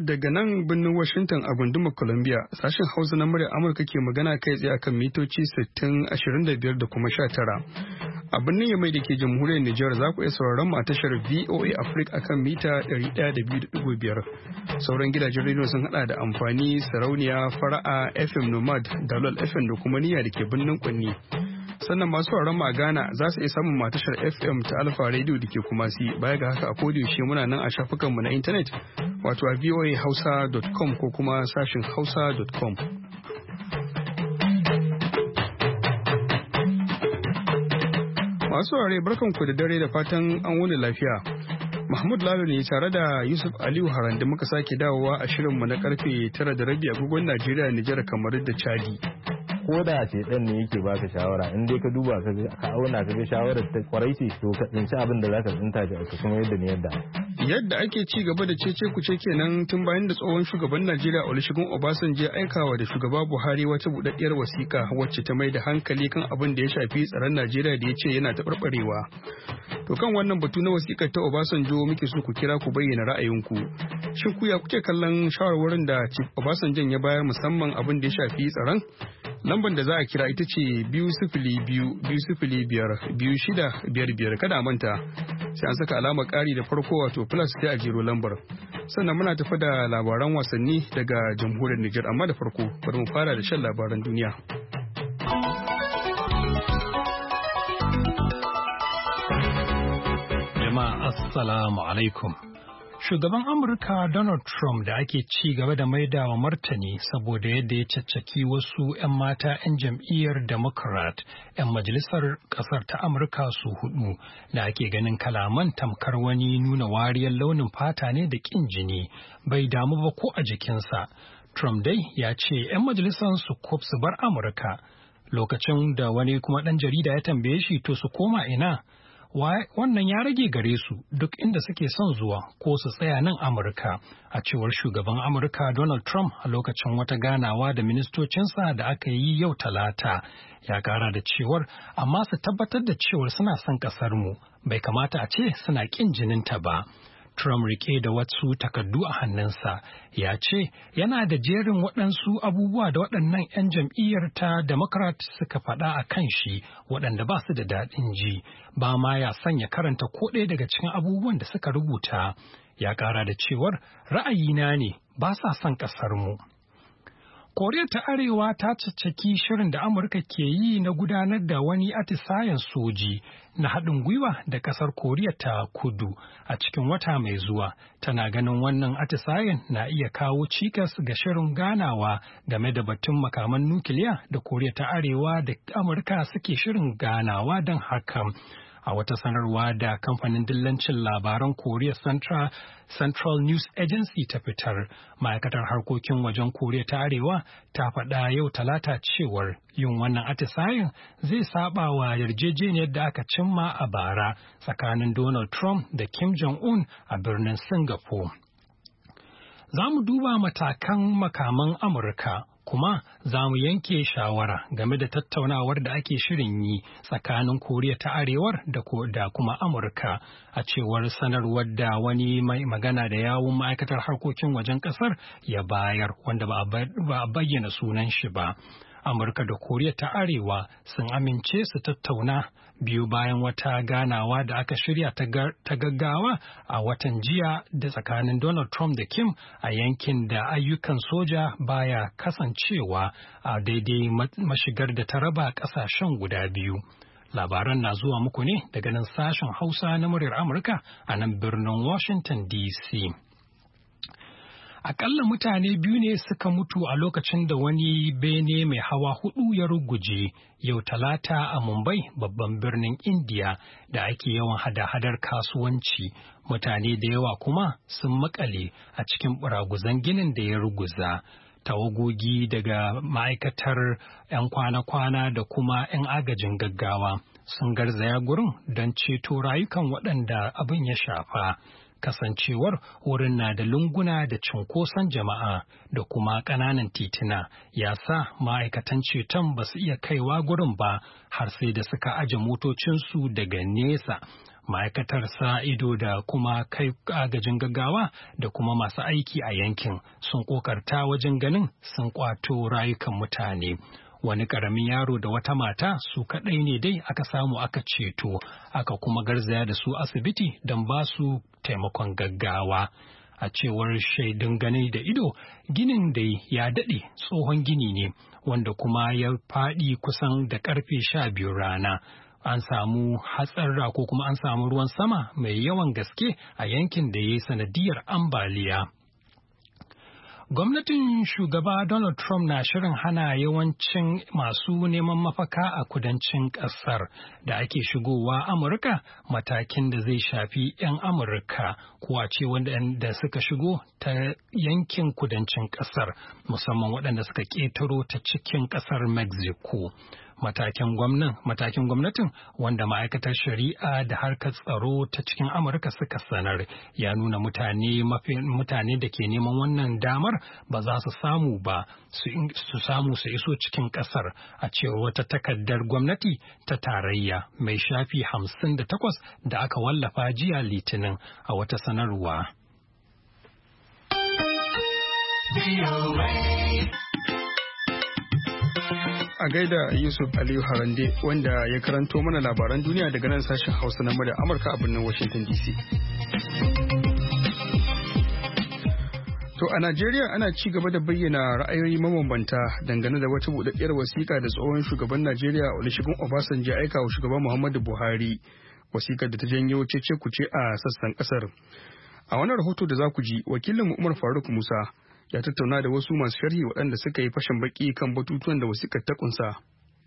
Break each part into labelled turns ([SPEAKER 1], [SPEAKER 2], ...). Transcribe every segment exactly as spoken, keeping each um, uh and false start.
[SPEAKER 1] daga nan birnin Washington a gundumar Columbia, sashen Hausa na muryar Amurka ke magana kai tsaye akan mitoci sittin, ashirin da biyar da kuma sha tara. A birnin Yamai da ke jamhuriyar Nijar za ku iya sauraron mu a tashar V O A Africa akan mita ɗari ɗaya da biyu da ɗigo biyar. Sauran gidajen rediyo sun hada da amfani, sarauniya, fara'a, F M Nomad, Dalol F M da kuma niyya da ke birnin Kwanni. Sannan masu sauraron mu a Ghana za su iya samun matashar F M ta Alpha Radio da ke Kumasi. Baya ga haka a yaushe muna nan a shafukanmu na intanet wato a voa hausa dot com ko kuma sashin hausa dot com. Masu saurare barkanku da dare da fatan an wuni lafiya. Mahmud Lalo ne tare da Yusuf Aliyu Haran da muka sake dawowa a shirinmu na karfe tara da rabi agogon Najeriya, Nijar, kamar da Chadi.
[SPEAKER 2] Ko da ce ɗan ne yake baka shawara in dai ka duba ka auna ka ga shawarar ta kwarai ce to ka tsinci abin da zaka tsinta da ka kuma yadda ne yadda
[SPEAKER 1] yadda ake ci gaba da cece kuce kenan tun bayan da tsohon shugaban Najeriya Olusegun Obasanjo ya aikawa da shugaba Buhari wata budaddiyar wasiƙa wacce ta mai da hankali kan abin da ya shafi tsaron Najeriya da ya ce yana taɓarɓarewa. To kan wannan batu na wasiƙar ta Obasanjo muke so ku kira ku bayyana ra'ayinku. Shin ku ya kuke kallon shawarwarin da Chief Obasanjo ya bayar musamman abin da ya shafi tsaron? Lambar da za a kira ita ce biyu sifili biyu biyu sifili biyar biyu shida biyar biyar, kada manta sai an saka alamar ƙari da farko wato plus sai a jero lambar. Sannan muna tafi da labaran wasanni daga jamhuriyar Nijar, amma da farko bari mu fara da shan labaran duniya.
[SPEAKER 3] Jama'a assalamu alaikum. Shugaban Amurka Donald Trump da ake ci gaba da maidawa martani saboda yadda ya caccaki wasu 'yan mata 'yan jam'iyyar Democrat 'yan majalisar ƙasar ta Amurka su hudu da ake ganin kalaman tamkar wani nuna wariyar launin fata ne da ƙin jini bai damu ba ko a jikinsa. Trump dai ya ce 'yan majalisar su su bar Amurka lokacin da wani kuma ɗan jarida ya tambaye shi to su koma ina. Wannan ya rage gare su duk inda suke son zuwa ko su tsaya nan Amurka, a cewar shugaban Amurka Donald Trump a lokacin wata ganawa da ministocinsa da aka yi yau Talata. Ya kara da cewar amma su tabbatar da cewar suna son ƙasarmu, bai kamata a ce suna ƙin jininta ba. Trump rike da wasu takardu a hannunsa ya ce yana da jerin waɗansu abubuwa da waɗannan 'yan jam'iyyar ta Democrat suka faɗa a kan shi waɗanda ba su da daɗin ji, ba ma ya sanya karanta ko ɗaya daga cikin abubuwan da suka rubuta. Ya ƙara da cewar ra'ayina ne ba sa son ƙasarmu. Koriya ta Arewa ta caccaki shirin da Amurka ke yi na gudanar da wani atisayen soji na haɗin gwiwa da ƙasar Koriya ta Kudu a cikin wata mai zuwa. Tana ganin wannan atisayen na iya kawo cikas ga shirin ganawa game da batun makaman nukiliya da Koriya ta Arewa da Amurka suke shirin ganawa don hakan. A wata sanarwa da kamfanin dillancin labaran Korea Central, Central News Agency ta fitar, ma'aikatar harkokin wajen Koriya ta Arewa ta faɗa yau Talata cewar yin wannan atisayen zai saba wa yarjejeniyar da aka cimma a bara tsakanin Donald Trump da Kim Jong-un a birnin Singapore. Za mu duba matakan makaman Amurka. Kuma za mu yanke shawara game da tattaunawar da ake shirin yi tsakanin Koriya ta Arewar da kuma Amurka, a cewar sanarwar da wani mai magana da yawun ma'aikatar harkokin wajen ƙasar ya bayar wanda ba a bayyana sunan shi ba. Amurka da Koriya ta Arewa sun amince su tattauna biyu bayan wata ganawa da aka shirya ta gaggawa a watan jiya da tsakanin Donald Trump da Kim a yankin da ayyukan soja baya kasancewa a daidai mashigar da ta raba ƙasashen guda biyu. Labaran na zuwa muku ne daga nan sashen Hausa na muryar Amurka a nan birnin Washington D C. Akalla mutane biyu ne suka mutu a lokacin da wani bene mai hawa hudu ya ruguje yau Talata a Mumbai, babban birnin Indiya da ake yawan hada-hadar kasuwanci. Mutane da yawa kuma sun makale a cikin buraguzan ginin da ya ruguza. Tawagogi daga ma'aikatar 'yan kwana-kwana da kuma 'yan agajin gaggawa sun garzaya gurin don ceto rayukan waɗanda abin ya shafa. Kasancewar wurin na da lunguna da cunkoson jama'a da kuma ƙananan tituna ya sa ma'aikatan ceton ba su iya kaiwa gurin ba har sai da suka aje motocinsu daga nesa. Ma'aikatar sa ido da kuma kai agajin gaggawa da kuma masu aiki a yankin sun kokarta wajen ganin sun kwato rayukan mutane. Wani ƙaramin yaro da wata mata su kaɗai ne dai aka samu aka ceto, aka kuma garzaya da su asibiti don ba su taimakon gaggawa. A cewar shaidun gani da ido, ginin dai ya daɗe tsohon gini ne, wanda kuma ya faɗi kusan da ƙarfe sha biyu rana. An samu hatsarra ko kuma an samu ruwan sama mai yawan gaske a yankin da ya yi sanadiyar ambaliya. Gwamnatin shugaba Donald Trump na shirin hana yawancin masu neman mafaka a kudancin ƙasar da ake shigowa Amurka, matakin da zai shafi 'yan Amurka ko a ce waɗanda suka shigo ta yankin kudancin ƙasar, musamman waɗanda suka ƙetaro ta cikin ƙasar Mexico. Matakin gwamnan matakin gwamnatin wanda ma'aikatar shari'a da harkar tsaro ta cikin Amurka suka sanar ya nuna mutane mafi mutane da ke neman wannan damar ba za su samu ba su samu su iso cikin kasar, a cewar wata takardar gwamnati ta tarayya mai shafi hamsin da takwas da aka wallafa jiya Litinin a wata sanarwa.
[SPEAKER 1] A gaida Yusuf Aliyu Harande wanda ya karanto mana labaran duniya daga nan sashen Hausa na murya Amurka a birnin Washington D C. To a Najeriya ana ci gaba da bayyana ra'ayoyi mabambanta dangane da wata buɗaɗɗiyar wasiƙa da tsohon shugaban Najeriya Olusegun Obasanjo ya aika wa shugaban Muhammadu Buhari, wasiƙar da ta janyo cece-kuce a sassan ƙasar. A wannan rahoto da za ku ji, wakilin Umar Faruk Musa ya tattauna da wasu masu sharhi waɗanda suka yi fashin baki kan batutuwan da wasiƙar ta kunsa.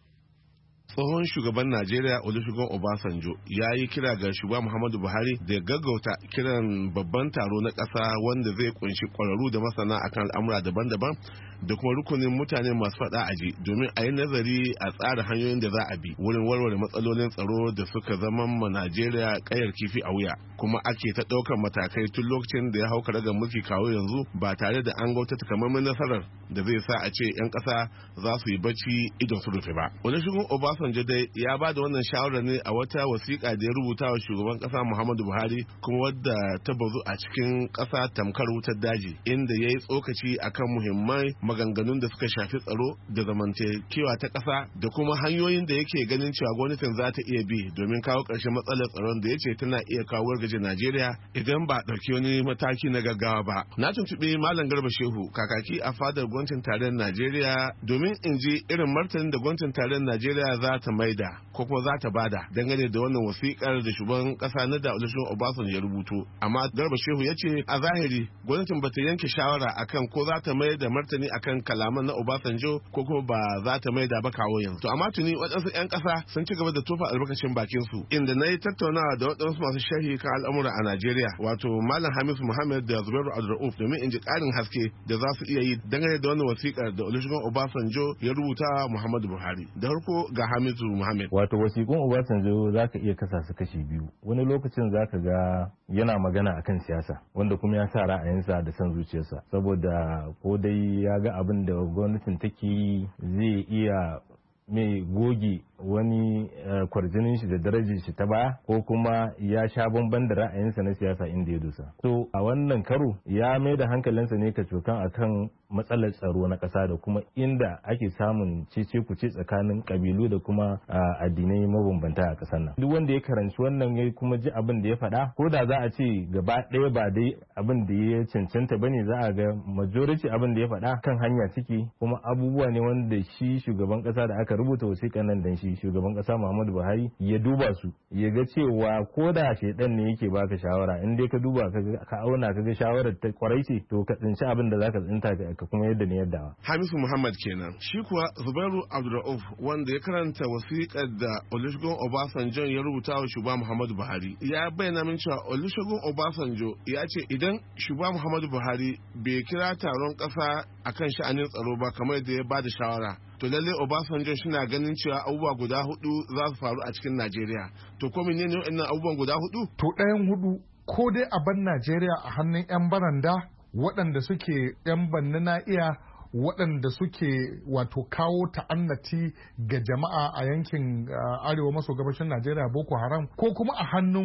[SPEAKER 4] Tsohon shugaban Najeriya Olusegun Obasanjo ya yi kira ga shugaba Muhammadu Buhari da ya gaggauta kiran babban taro na ƙasa wanda zai kunshi ƙwararru da masana akan al'amura daban-daban da kuma rukunin mutane masu faɗa aji domin a yi nazari a tsara hanyoyin da za a bi wurin warware matsalolin tsaro da suka zama ma Najeriya ƙayar kifi a wuya, kuma ake ta ɗaukar matakai tun lokacin da ya hau karagar mulki kawo yanzu ba tare da an gauta takamaiman nasarar da zai sa a ce 'yan ƙasa za su yi bacci idon su rufe ba. Olusegun Obasanjo dai ya ba da wannan shawarar ne a wata wasiƙa da ya rubuta wa shugaban ƙasa Muhammadu Buhari, kuma wadda ta bazu a cikin ƙasa tamkar wutar daji, inda ya yi tsokaci akan muhimmai maganganun da suka shafi tsaro da zamantakewa ta ƙasa da kuma hanyoyin da yake ganin cewa gwamnatin za ta iya bi domin kawo ƙarshen matsalar tsaron da ya ce tana iya kawo wargaje Najeriya idan ba a ɗauki wani mataki na gaggawa ba. Na tuntuɓi Malam Garba Shehu, kakaki a fadar gwamnatin tarayyar Najeriya, domin in ji irin martanin da gwamnatin tarayyar Najeriya za ta maida ko kuma za ta bada dangane da wannan wasiƙar da shugaban ƙasa na da Olusegun Obasanjo ya rubuto. Amma Garba Shehu ya ce a zahiri gwamnatin bata yanke shawara akan ko za ta mai da martani akan kalaman na Obasanjo ko kuma ba za ta mai da ba kawo yanzu. To amma tuni waɗansu 'yan ƙasa sun ci gaba da tofa albarkacin bakin su, inda na yi tattaunawa da waɗansu masu sharhi kan al'amura a Najeriya, wato Malam Hamisu Muhammad da Zubairu Abdulrauf, domin in ji ƙarin haske da za su iya yi dangane da wannan wasiƙar da Olusegun Obasanjo ya rubuta Muhammadu Buhari. Da farko ga Hamisu Muhammad.
[SPEAKER 2] Wato wasiƙun Obasanjo za ka iya kasa su kashi biyu. Wani lokacin za ka ga yana magana akan siyasa, wanda kuma ya sa ra'ayinsa da son zuciyarsa, saboda ko dai ya ga abin da gwamnatin take yi zai iya mai goge wani kwarjinin shi da darajar shi ta baya, ko kuma ya sha bamban da ra'ayinsa na siyasa inda ya dosa. So a wannan karo ya mai da hankalinsa ne ka cokan akan matsalar tsaro na ƙasa da kuma inda ake samun cece kuce tsakanin kabilu da kuma addinai mabambanta a ƙasar nan. Duk wanda ya karanci wannan ya kuma ji abin da ya faɗa, ko da za a ce gaba ɗaya ba dai abin da ya cancanta bane, za a ga majority abin da ya faɗa kan hanya ciki, kuma abubuwa ne wanda shi shugaban ƙasa da aka rubuta wasiƙan nan dan shi shugaban ƙasa Muhammadu Buhari ya duba su, ya ga cewa ko da shedan ne yake baka shawara, in dai ka duba ka auna ka ga shawarar ta kwarai ce, to ka tsinci abin da zaka tsinta ka kuma yadda ne yadda.
[SPEAKER 4] Hamisu Muhammad kenan. Shi kuwa Zubairu Abdulrauf, wanda ya karanta wasiƙar da Olusegun Obasanjo ya rubuta wa shugaba Muhammadu Buhari, ya bayyana min cewa Olusegun Obasanjo ya ce idan shugaba Muhammadu Buhari bai kira taron ƙasa akan sha'anin tsaro ba kamar yadda ya bada shawara, to lalle Obasanjo suna ganin cewa abubuwa guda hudu za su faru a cikin Najeriya. To ko menene waɗannan abubuwan guda hudu?
[SPEAKER 5] To ɗayan hudu, ko dai a ban Najeriya a hannun 'yan baranda waɗanda suke 'yan banna na iya, waɗanda suke wato kawo ta'annati ga jama'a a yankin arewa maso gabashin Najeriya, Boko Haram, ko kuma a hannun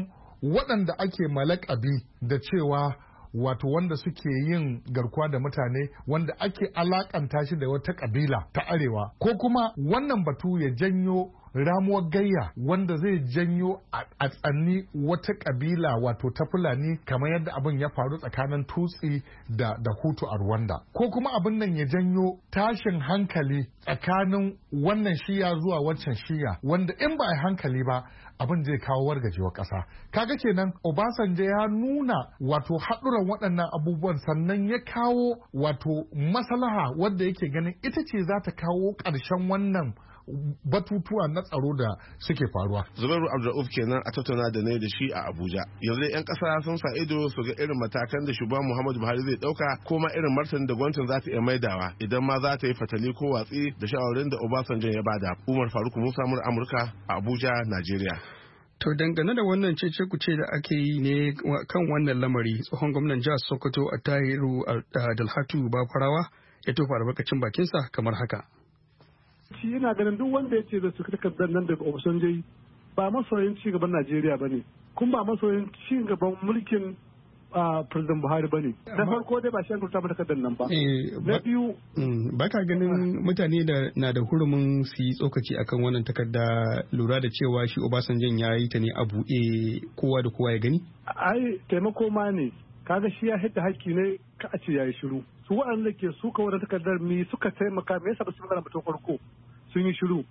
[SPEAKER 5] waɗanda ake malakabi da cewa wato wanda suke yin garkuwa da mutane wanda ake alakanta shi da wata kabila ta arewa, ko kuma wannan batu ya janyo ramuwar gayya wanda zai janyo a tsanni wata kabila wato ta Fulani kamar yadda abin ya faru tsakanin Tutsi da, da Hutu a Rwanda, ko kuma abin nan ya janyo tashin hankali tsakanin wannan shiya zuwa wancan shiya wanda in ba a hankali ba abin zai kawo wargajewa ƙasa. Kaga kenan Obasanjo ya nuna wato haɗuran waɗannan abubuwan sannan ya kawo wato maslaha wadda yake ganin ita ce za ta kawo ƙarshen wannan batutuwa na tsaro da suke faruwa.
[SPEAKER 4] Zubairu Abdulrauf kenan a tattauna da ne da shi a Abuja. Yanzu yan kasa sun sa ido su ga irin matakan da shugaban Muhammadu Buhari zai dauka ko ma irin martanin da gwamnatin za ta iya maidawa idan ma za ta yi fatali ko watsi da shawarin da Obasanjo ya bada. Umar Faruk Musa mur Amurka a Abuja, Najeriya.
[SPEAKER 1] To dangane da wannan cece kuce da ake yi ne kan wannan lamari, tsohon gwamnan jihar Sokoto a Tahiru Dalhatu Bafarawa ya tofa albarkacin bakinsa kamar haka.
[SPEAKER 6] Shi yana ganin duk wanda ya ce da su takardar nan daga Obasanjo ba masoyin ci gaban Najeriya ba ne, kuma ba masoyin ci gaban mulkin President Buhari ba ne. Na farko dai ba shi an kurta ba takardar nan ba. Na biyu.
[SPEAKER 1] Ba ka ganin mutane da na da hurumin su yi tsokaci akan wannan takarda lura da cewa shi Obasanjo ya yi ta ne a buɗe kowa da kowa ya gani?
[SPEAKER 6] Ai taimako ma ne. Kaga shi ya hidda haƙƙi ne ka a ce ya yi shiru. Su waɗanda ke suka wadda takardar mi suka taimaka me yasa ba su magana ba farko sun yi shiru.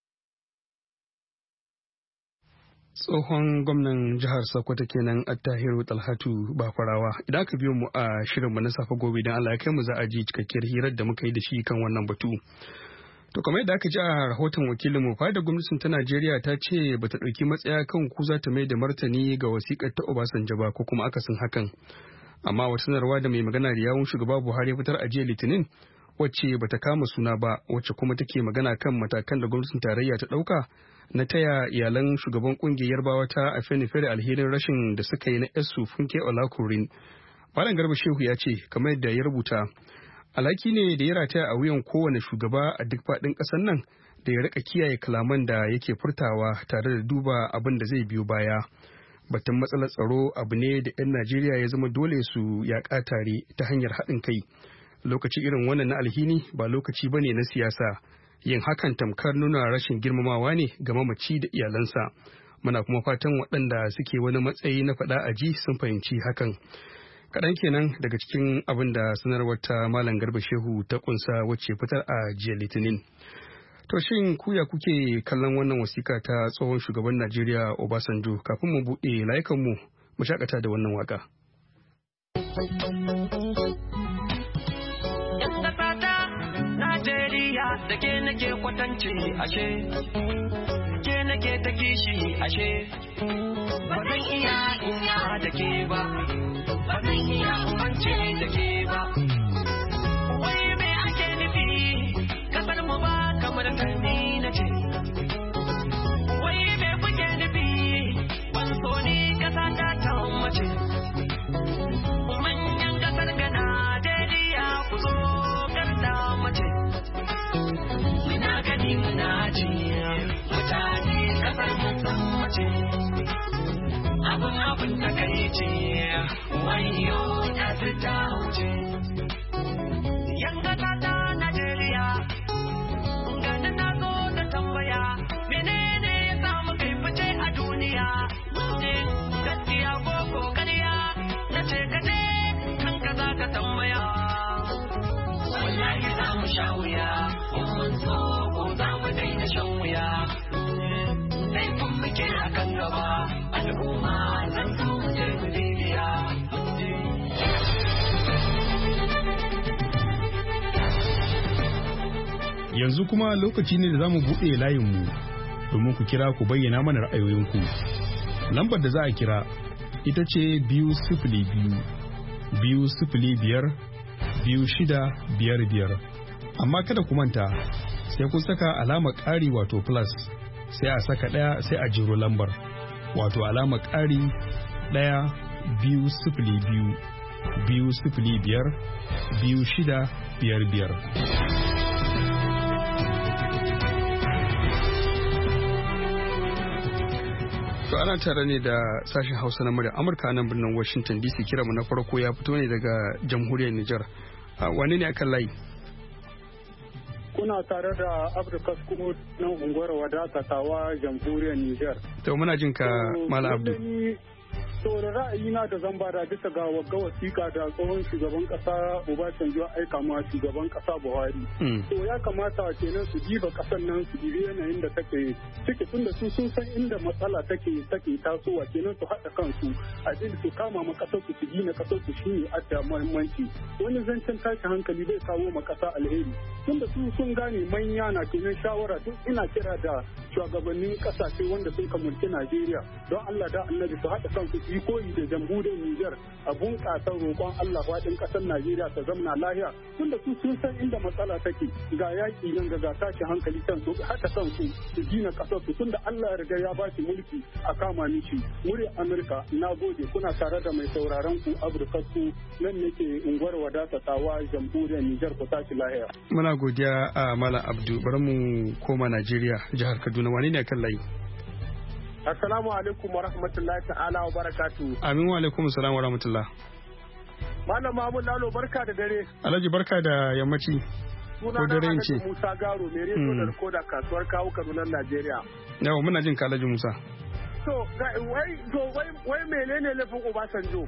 [SPEAKER 1] Tsohon gwamnan jihar Sokoto kenan Attahiru Talhatu Bafarawa. Idan aka biyo mu a shirinmu na safe gobe idan Allah ya kai mu za a ji cikakkiyar hirar da muka yi da shi kan wannan batu. To kamar yadda aka ji a rahoton wakilin mu fadar gwamnatin ta Najeriya ta ce bata ɗauki matsaya kan ku za ta mai da martani ga wasiƙar ta Obasanjo ba ko kuma akasin hakan. Amma wata sanarwa da mai magana da yawun shugaba Buhari fitar a jiya Litinin wacce bata kama suna ba wacce kuma take magana kan matakan da gwamnatin tarayya ta ɗauka na taya iyalan shugaban kungiyar Yarbawa ta Afenifere alherin rashin da suka yi na Esu Funke Olakurin. Malam Garba Shehu ya ce kamar yadda ya rubuta alhaki ne da ya rataya a wuyan kowane shugaba a duk faɗin ƙasar nan da ya rika kiyaye kalaman da yake furtawa tare da duba abin da zai biyo baya. Batun matsalar tsaro abu ne da 'yan Najeriya ya zama dole su yaƙa tare ta hanyar haɗin kai. Lokaci irin wannan na alhini ba lokaci ba ne na siyasa. Yin hakan tamkar nuna rashin girmamawa ne ga mamaci da iyalansa. Muna kuma fatan waɗanda suke wani matsayi na faɗa a ji sun fahimci hakan. Kaɗan kenan daga cikin abin da sanarwar ta Malam Garba Shehu ta kunsa wacce fitar a jiya Litinin. To shin kuya kuke kallon wannan wasiƙa ta tsohon shugaban Najeriya Obasanjo kafin mu buɗe layukanmu mu shakata da wannan waka.
[SPEAKER 7] Najeriya da ke nake kwatance ashe, ke nake ta kishi ashe, ba zan iya inya da ke ba, ba zan iya umance da ke ba. Wai me ake nufi, kasar mu ba kamar karni na ce. Wai me kuke nufi, ban so ni kasa ta ta mace. Manyan kasar ga Najeriya ku zo garda mace. Muna gani muna ji, mutane kasar mun san mace. Abun abun ta kai ce, wayo ta ta wuce. Yan kasa ta Najeriya, ganin na zo da tambaya, menene ya samu kai fice a duniya? Ne gaskiya ko kokariya, na ce ka je kan ka za ka tambaya. Wallahi za mu sha wuya, mun so ko za mu daina shan wuya. Laifin muke a kan gaba, al'umma zan so mu je mu bibiya.
[SPEAKER 1] Yanzu kuma lokaci ne da za mu buɗe layinmu domin ku kira ku bayyana mana ra'ayoyinku. Lambar da za a kira ita ce biyu sifili biyu, biyu sifili biyar, biyu shida biyar biyar. Amma kada ku manta sai kun saka alamar ƙari wato plus sai a saka ɗaya sai a jiro lambar wato alamar ƙari ɗaya biyu sifili biyu, biyu sifili biyar, biyu shida biyar biyar. To ana tare ne da sashen Hausa na murya Amurka nan birnin Washington D C. Kira mu na farko ya fito ne daga jamhuriyar Nijar. Wane ne akan layi?
[SPEAKER 8] Kuna tare da Abdulkas kuma nan unguwar Wadata jamhuriyar Nijar.
[SPEAKER 1] To muna jin ka Malam Abdu.
[SPEAKER 8] To da ra'ayina da zan bada bisa ga wagga wasiƙa da tsohon shugaban ƙasa Obasanjo aika ma shugaban ƙasa Buhari. To ya kamata kenan su diba ƙasar nan su dibi yanayin da take ciki tun da su sun san inda matsala take take tasowa kenan su haɗa kansu a jin su kama ma ƙasar su su gina ƙasar su shine adda muhimmanci. Wani zancen tashi hankali zai kawo ma ƙasa alheri. Tun da su sun gane manya na kenan shawara duk ina kira da shugabannin ƙasashe wanda sun kamurci Najeriya don Allah da Annabi su haɗa kansu yi koyi da jamhuriyar Nijar a bunƙasa roƙon Allah faɗin ƙasar Najeriya ta zamna lahiya tunda su sun san inda matsala take ga yaƙi nan ga tashi hankali kan su haka kansu su gina ƙasar su tunda Allah ya riga ya ba shi mulki a kama mishi muri Amurka na gode kuna tare da mai sauraron ku Afirka ku nan nake unguwar wadata tawa jamhuriyar Nijar ku tashi lahiya.
[SPEAKER 1] Muna godiya a Malam Abdu bari mu koma Najeriya jihar Kaduna wani ne kan layi?
[SPEAKER 9] Assalamu alaikum wa rahmatullahi ta'ala wa barakatu.
[SPEAKER 1] Amin wa alaikum salam wa rahmatullah.
[SPEAKER 9] Malam Mahmud Lalo barka da dare.
[SPEAKER 1] Alhaji barka da yammaci.
[SPEAKER 9] Ko dare in ce. Musa Garo mai rediyo da rikoda kasuwar kawo Kaduna Najeriya.
[SPEAKER 1] Yawa muna jin ka Alhaji Musa.
[SPEAKER 9] To wai to wai wai menene laifin Obasanjo?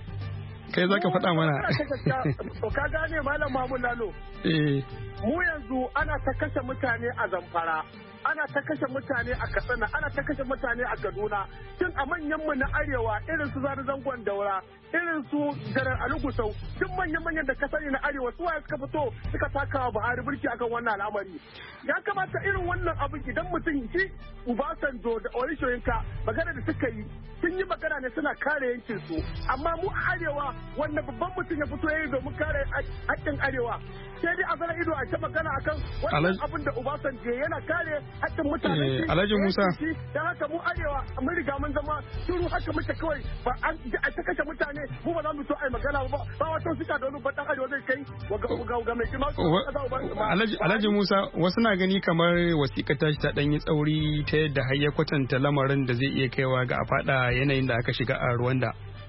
[SPEAKER 1] Kai zaka faɗa mana.
[SPEAKER 9] To ka gane Malam Mahmud Lalo.
[SPEAKER 1] Eh.
[SPEAKER 9] Mu yanzu ana ta kashe mutane a Zamfara. Ana ta kashe mutane a Katsina, ana ta kashe mutane a Kaduna, tun a manyanmu na Arewa irin su Zari Zangon Daura, irin su Janar Alugusau, duk manyan-manyan da ka sani na Arewa su waye suka fito suka taka wa Buhari birki akan wannan al'amari. Ya kamata irin wannan abin idan mutum shi Obasanjo da Orishoyinka magana da suka yi, sun yi magana ne suna kare yankin su, amma mu a Arewa wanda babban mutum ya fito ya yi domin kare haƙƙin Arewa. Sai dai a zara ido a ta magana akan wannan abin da Obasanjo yana kare haƙƙin mutane.
[SPEAKER 1] Alhaji Musa.
[SPEAKER 9] Dan haka mu Arewa mun riga mun zama shiru haka muke kawai ba an a ta kashe mutane mu ba za mu so ai magana ba ba wato suka da wani baɗan Arewa zai kai ga ga mai kima.
[SPEAKER 1] Alhaji Alhaji Musa wasu na gani kamar wasiƙa ta ta dan yi tsauri ta yadda har ya kwatanta lamarin da zai iya kaiwa ga a faɗa yanayin da aka shiga a Rwanda.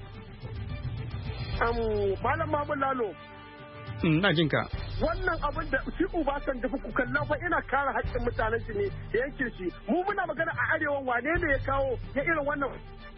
[SPEAKER 9] Malam Mahmud Lalo.
[SPEAKER 1] Na jin ka.
[SPEAKER 9] Wannan abin da shi Obasanjo ku kalla fa ina kare haƙƙin mutanen shi ne da yankin shi. Mu muna magana a arewa wane ne ya kawo ya irin wannan.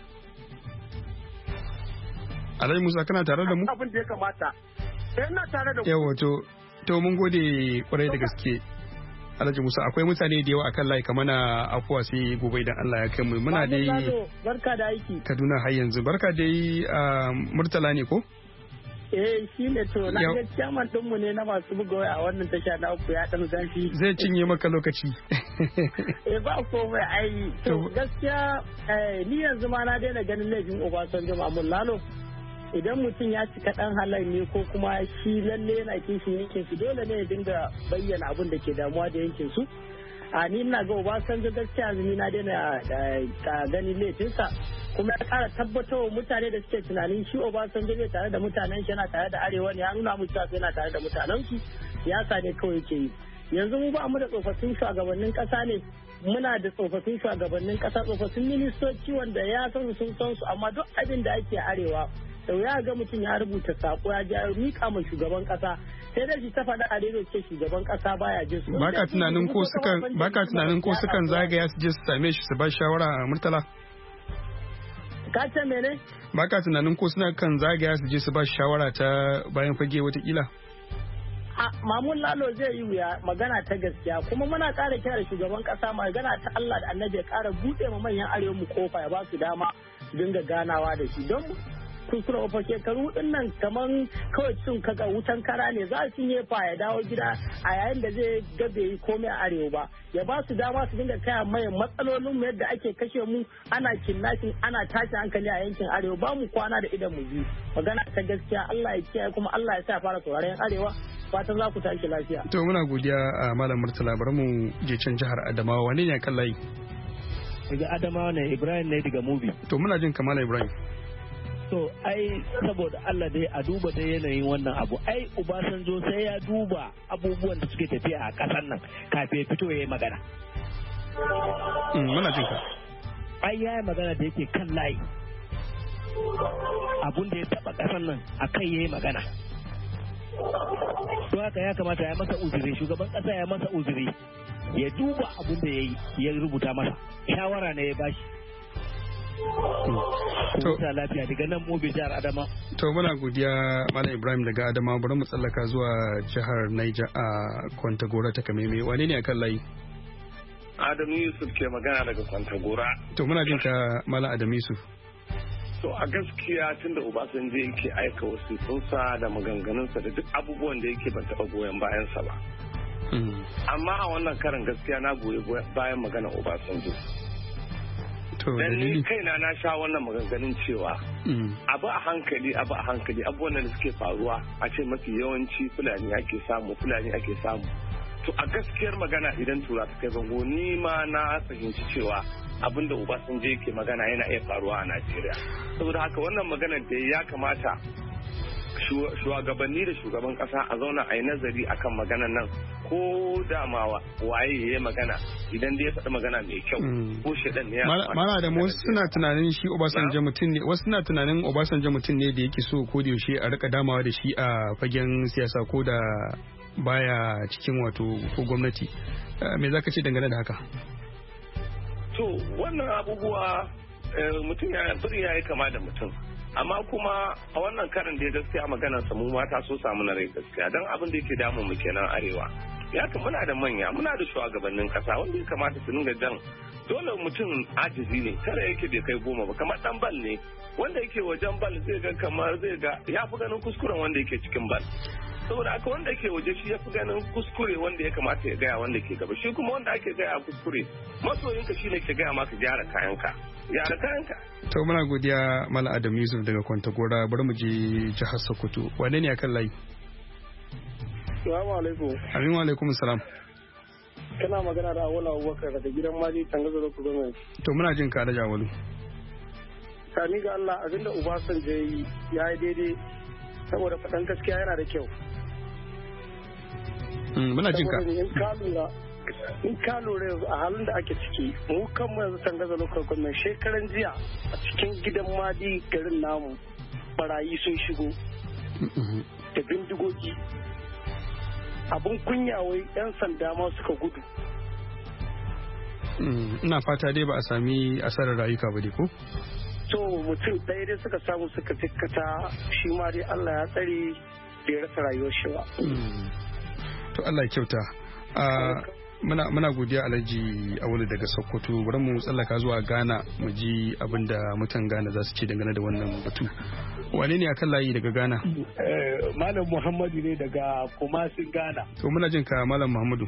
[SPEAKER 1] Alhaji Musa kana tare da mu?
[SPEAKER 9] Abin da ya kamata. Eh ina tare da mu.
[SPEAKER 1] Yawa to to mun gode kwarai da gaske. Alhaji Musa akwai mutane da yawa akan layi kamar na afuwa sai gobe idan Allah ya kai mu. Muna dai
[SPEAKER 9] barka da aiki.
[SPEAKER 1] Kaduna har yanzu barka dai Murtala ne ko?
[SPEAKER 9] Eh shi ne to na ga chairman ɗinmu ne na masu bugawa a wannan tasha na uku ya dan zafi.
[SPEAKER 1] Zai cinye maka lokaci.
[SPEAKER 9] Eh ba komai ai to gaskiya ni yanzu ma na daina ganin laifin Obasanjo Mahmud Lalo. Idan mutum ya cika dan halal ne ko kuma shi lalle yana kishin yankin su dole ne ya dinga bayyana abin da ke damuwa da yankin su. A ni ina ga Obasanjo gaskiya yanzu ni na daina ganin laifinsa. Kuma ya kara tabbatar wa mutane da suke tunanin shi Obasanjo bai tare da mutanen shi yana tare da arewa ne ya nuna mu cewa yana tare da mutanen su siyasa ne kawai yake yi yanzu mu ba mu da tsofaffin shugabannin kasa ne muna da tsofaffin shugabannin kasa tsofaffin ministoci wanda ya san sun san su amma duk abin da ake arewa da ya ga mutum ya rubuta sako ya ja mika ma shugaban kasa sai da shi ta faɗa a daidai ce shugaban kasa baya jin su
[SPEAKER 1] baka tunanin ko sukan baka tunanin ko sukan zagaya su je su same shi su ba shawara a Murtala
[SPEAKER 9] ka ce mene
[SPEAKER 1] baka tunanin ko suna kan zagaya su je su ba shawara ta bayan fage watakila
[SPEAKER 9] a Mamun Lalo zai yi wuya magana ta gaskiya kuma muna ƙara kira da shugaban ƙasa magana ta Allah da Annabi ya ƙara buɗe ma manyan arewa mu kofa ya ba su dama su dinga ganawa da shi don kuskure ofa shekaru din nan kaman kawai cin kaga wutan kara ne za su yi fa ya dawo gida a yayin da zai gabe yi komai a arewa ba ya ba su dama su dinga kaya mai matsalolin mu yadda ake kashe mu ana kidnapping ana tashi hankali a yankin arewa ba mu kwana da idan mu biyu magana ta gaskiya Allah ya kiyaye kuma Allah ya sa fara sauraren arewa fatan za ku tashi lafiya
[SPEAKER 1] to muna godiya a malam Murtala bari mu je can jihar Adamawa wane ne kan layi
[SPEAKER 10] daga Adamawa ne Ibrahim ne daga Mubi
[SPEAKER 1] to muna jin kamar Ibrahim
[SPEAKER 10] to ai saboda Allah dai a duba dai yanayin wannan abu ai Obasanjo sai ya duba abubuwan da suke tafiya a ƙasar nan kafin fito ya yi magana
[SPEAKER 1] muna jin ka
[SPEAKER 10] ai yayi magana da yake kan layi abun da ya taba kasan nan akai yayi magana don haka ya kamata ya masa uzuri shugaban kasa ya masa uzuri ya duba abun da yayi ya rubuta masa shawara ne ya bashi to ta lafiya daga nan mu bi jihar Adama
[SPEAKER 1] to muna godiya Malam Ibrahim daga Adama bari mu tsallaka zuwa jihar Niger a Kwantagora ta Kameme wane ne akan layi
[SPEAKER 11] Adamu Yusuf ke magana daga Kwantagora
[SPEAKER 1] to muna jin ka Malam Adamu Yusuf
[SPEAKER 11] to a gaskiya tunda Obasanjo yake aika wasiƙunsa da maganganunsa da duk abubuwan da yake ban taɓa goyon bayansa ba amma a wannan karin gaskiya na goyi bayan maganar Obasanjo dan ni kaina na sha wannan maganganun cewa abu a hankali abu a hankali abubuwan da suke faruwa a ce mafi yawanci fulani ake samu fulani ake samu to a gaskiyar magana idan tura ta kai bango ni ma na fahimci cewa abinda Obasanjo yake magana yana iya faruwa a Najeriya saboda haka wannan maganar da ya kamata shugabanni da shugaban kasa a zauna a yi nazari akan maganar nan ko damawa waye ya yi magana idan da ya faɗi magana mai kyau ko shaɗan ne ya
[SPEAKER 1] mala da wasu suna tunanin shi Obasanjo mutum ne wasu suna tunanin Obasanjo mutum ne da yake so ko da yaushe a rika damawa da shi a fagen siyasa ko da baya cikin wato ko gwamnati me zaka ce dangane da haka
[SPEAKER 11] to wannan abubuwa mutum ya biri ya yi kama da mutum amma kuma a wannan karin da ya gaskiya maganar mu mata so samu na rai gaskiya don abin da yake damun mu kenan arewa ya ka muna da manya muna da shugabannin kasa wanda ya kamata su dinga jan dole mutum ajizi ne tare yake bai kai goma ba kamar dan bal ne wanda yake wajen bal zai ga kamar zai ga ya fi ganin kuskuren wanda yake cikin bal saboda aka wanda ke waje shi ya fi ganin kuskure wanda ya kamata ya gaya wanda ke gaba shi kuma wanda ake gaya kuskure masoyinka shi ne ke gaya maka gyara kayanka gyara kayanka
[SPEAKER 1] to muna godiya Malam Adam Yusuf daga Kwantagora bari mu je jihar Sokoto wane ne akan layi
[SPEAKER 8] Assalamu alaikum
[SPEAKER 1] Amin wa alaikum salam
[SPEAKER 8] kana magana da Awala Abubakar daga gidan Maji Tangazo da Kudume
[SPEAKER 1] to muna jin ka da Jawalu
[SPEAKER 8] sani ga Allah abinda Obasanjo yayi yayi daidai saboda faɗan gaskiya yana da kyau
[SPEAKER 1] muna jin ka
[SPEAKER 8] in ka lura yanzu a halin da ake ciki mu kan mu yanzu Tangaza local government shekaran jiya a cikin gidan Madi garin namu barayi sun shigo da bindigogi abun kunya wai yan sanda ma suka gudu
[SPEAKER 1] ina fata dai ba a sami asarar rayuka ba dai ko
[SPEAKER 8] to mutum ɗaya dai suka samu suka tikkata shi ma dai Allah ya tsare da ya rasa rayuwar shi ba
[SPEAKER 1] to Allah ya kyauta muna muna godiya Alhaji Awolu daga Sokoto bari mu tsallaka zuwa Ghana mu ji abinda mutan Ghana za su ce dangane da wannan batu wane ne akan layi daga Ghana
[SPEAKER 10] Malam Muhammadu ne daga Kumasi Ghana
[SPEAKER 1] to muna jin ka Malam Muhammadu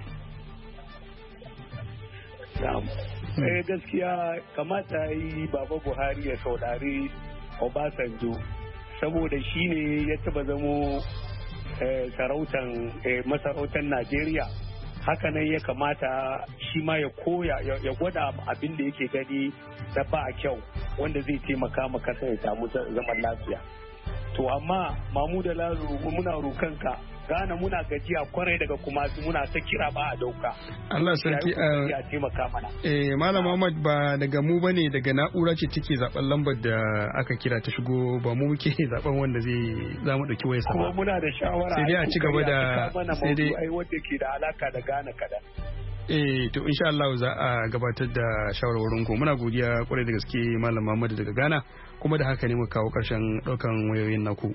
[SPEAKER 10] eh gaskiya kamata yi Baba Buhari ya saurari Obasanjo saboda shi ne ya taba zamo sarautan masarautar Najeriya hakanan ya kamata shi ma ya koya ya gwada abin da yake gani da ba a kyau wanda zai taimaka maka sai ya samu zaman lafiya to amma mamu da lalu muna rokanka Gana muna gajiya kwarai daga kuma muna ta kira ba a dauka
[SPEAKER 1] Allah sarki
[SPEAKER 10] a taimaka mana
[SPEAKER 1] eh Malam Muhammad ba daga mu bane daga na'ura ce take zaben lambar da aka kira ta shigo ba mu muke zaben wanda zai zamu dauki wayar sa
[SPEAKER 10] kuma muna da shawara
[SPEAKER 1] sai dai a ci gaba da sai dai
[SPEAKER 10] ai wanda ke da alaka da Gana kada
[SPEAKER 1] eh to insha Allah za a gabatar da shawarwarin ku muna godiya kwarai da gaske Malam Muhammad daga Ghana kuma da haka ne muka kawo karshen daukan wayoyin naku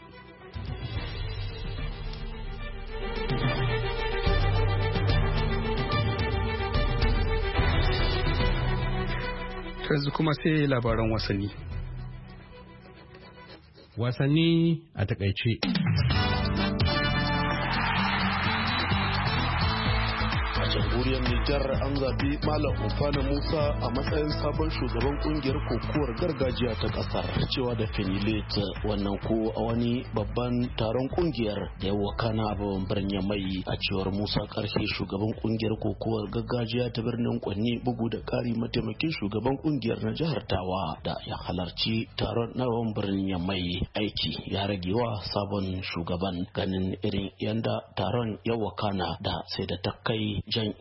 [SPEAKER 1] yanzu kuma sai labaran wasanni.
[SPEAKER 12] Wasanni a takaice.
[SPEAKER 13] jamhuriyar Nijar an zabi Malam Ufana Musa a matsayin sabon shugaban kungiyar kokowar gargajiya ta kasar cewa da Fenilet wannan ko a wani babban taron kungiyar da ya wakana a babban birnin mai a cewar Musa Karshe shugaban kungiyar kokowar gargajiya ta birnin Kwanni bugu da kari mataimakin shugaban kungiyar na jihar Tawa da ya halarci taron na babban birnin mai aiki ya ragewa sabon shugaban ganin irin yanda taron ya wakana da sai da ta kai jan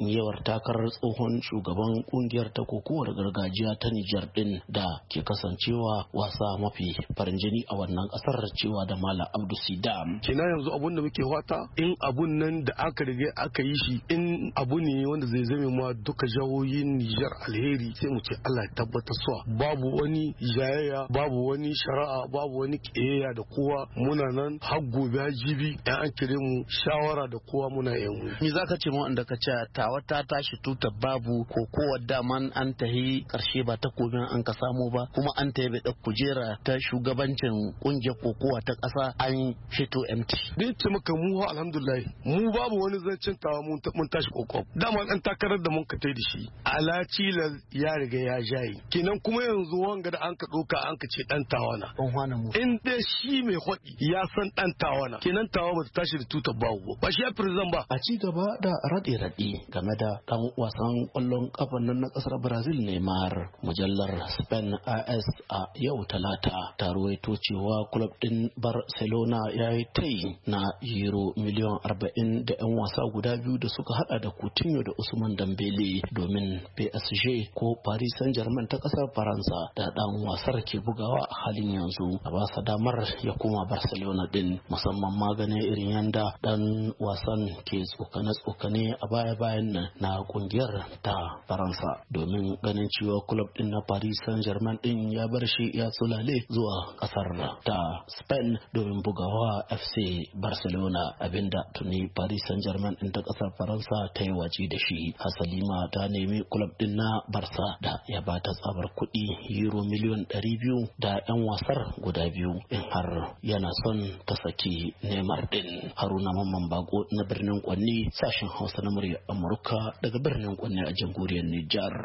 [SPEAKER 13] janyewar takarar tsohon shugaban kungiyar ta kokowar gargajiya ta Nijar din da ke kasancewa wasa mafi farin jini a wannan kasar cewa da Malam Abdu Sidam.
[SPEAKER 14] Kina yanzu abun da muke fata in abun nan da aka rige aka yi shi in abu ne wanda zai zame ma duka jahohin Nijar alheri sai mu ce Allah ya tabbatar suwa babu wani jayayya babu wani shari'a babu wani kiyayya da kowa muna nan har gobe jibi dan an kire mu shawara da kowa muna yan
[SPEAKER 13] ni zaka ce mu wanda ka ce tawa ta tashi tuta babu ko kowa daman an tahi karshe ba ta kobin an ka samu ba kuma an tayi da kujera ta shugabancin kungiyar kokowa ta kasa an fito empty
[SPEAKER 14] din ce maka mu alhamdulillah mu babu wani zancin tawa mun tashi kokowa dama dan takarar da mun ka tai da shi alacila ya riga ya jayi kenan kuma yanzu wanga da an ka doka an ka ce dan tawana in dai shi mai hodi ya san dan tawana kenan tawa ba ta tashi da tutar bawo ba shi ya president ba
[SPEAKER 13] a ci gaba da rade rade game da dan wasan kwallon kafa nan na kasar Brazil Neymar mujallar Spain A S a yau talata ta ruwaito cewa club din Barcelona ya yi tai na euro miliyan arba'in da yan wasa guda biyu da suka hada da Coutinho da Usman Dembele domin P S G ko Paris Saint-Germain ta kasar Faransa da dan wasar ke bugawa a halin yanzu a ba sa damar ya koma Barcelona din musamman maganin irin yanda dan wasan ke tsokane-tsokane a baya-bayan nan na kungiyar ta Faransa domin ganin cewa club din na Paris Saint-Germain din ya bar shi ya tsulale zuwa kasar ta Spain domin bugawa F C Barcelona abinda tuni Paris Saint-Germain din ta kasar Faransa ta yi waje da shi. Hasalima ta nemi club din na Barca da ya bata tsabar kuɗi euro miliyan ɗari biyu da yan wasar guda biyu in har yana son ta saki Neymar din. Haruna Mamman Bago na birnin Kwanni sashen Hausa na murya Amurka daga birnin Kwanni a jamhuriyar Nijar.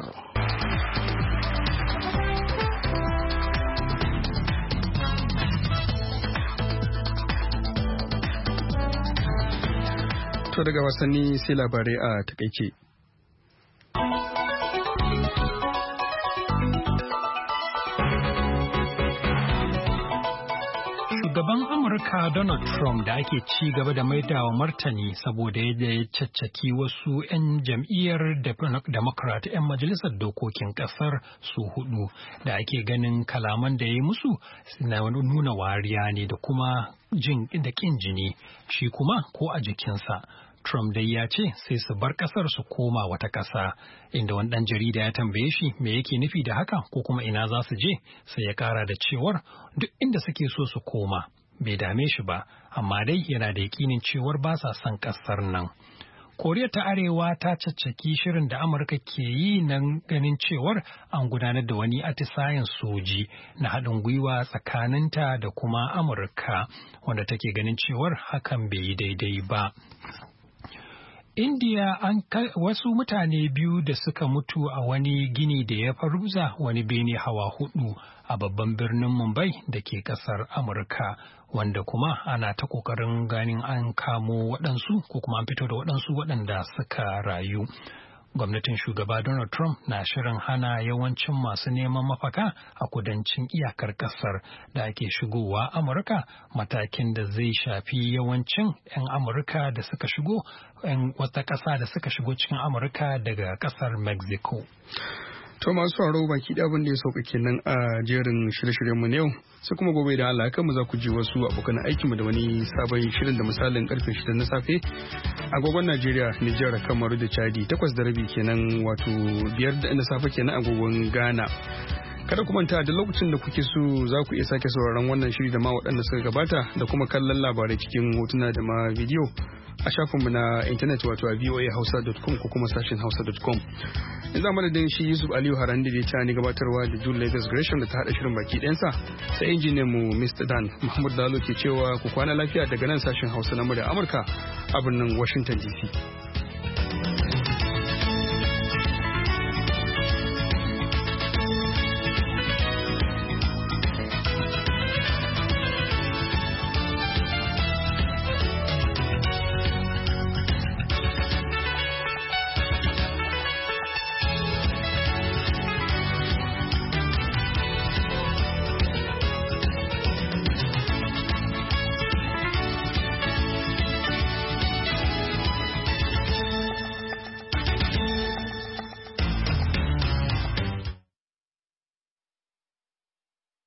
[SPEAKER 1] To daga wasanni sai labarai a takaice.
[SPEAKER 3] Shugaban Amurka Donald Trump da ake ci gaba da maidawa martani saboda yadda ya caccaki wasu 'yan jam'iyyar Democrat 'yan majalisar dokokin kasar su hudu da ake ganin kalaman da ya yi musu suna nuna wariya ne da kuma jin da kin jini shi kuma ko a jikinsa. Trump dai ya ce sai su bar kasar su koma wata kasa, inda wani ɗan jarida ya tambaye shi me yake nufi da haka ko kuma ina za su je, sai ya kara da cewar duk inda suke so su koma bai dame shi ba, amma dai yana da yakinin cewar ba sa son kasar nan. Koriya ta Arewa ta caccaki shirin da Amurka ke yi nan ganin cewar an gudanar da wani atisayen soji na haɗin gwiwa tsakaninta da kuma Amurka, wanda take ganin cewar hakan bai yi daidai ba. India an wasu mutane biyu da suka mutu a wani gini da ya faruza wani bene hawa hudu a babban birnin Mumbai da ke kasar Amurka, wanda kuma ana ta kokarin ganin an kamo waɗansu ko kuma an fito da waɗansu waɗanda suka rayu. Gwamnatin shugaba Donald Trump na shirin hana yawancin masu neman mafaka a kudancin iyakar kasar da ake shigowa Amurka, matakin da zai shafi yawancin 'yan Amurka da suka shigo 'yan wata ƙasa da suka shigo cikin Amurka daga ƙasar Mexico.
[SPEAKER 1] To masu sauraro baki da abin da ya sauka kenan a jerin shirye-shiryenmu na yau, sai kuma gobe da Allah kanmu za ku ji wasu abokan aikinmu da wani sabon shirin da misalin karfe shida na safe agogon Najeriya, Nijar, Kamaru da Chadi, takwas da rabi kenan wato biyar da na safe kenan agogon Ghana. Kada ku manta da lokacin da kuke so za ku iya sake sauraron wannan shiri da ma waɗanda suka gabata da kuma kallon labarai cikin hotuna da ma bidiyo a shafinmu na intanet wato a voa hausa dot com ko kuma sashen hausa dot com. In za madadin shi Yusuf Aliyu Harandi da ya ta ni gabatarwa da June Lagos Gresham da ta haɗa shirin baki ɗansa, sai injiniyan mu Mister Dan Mahmud Lalo ke cewa ku kwana lafiya daga nan sashen Hausa na murya Amurka a birnin Washington D C.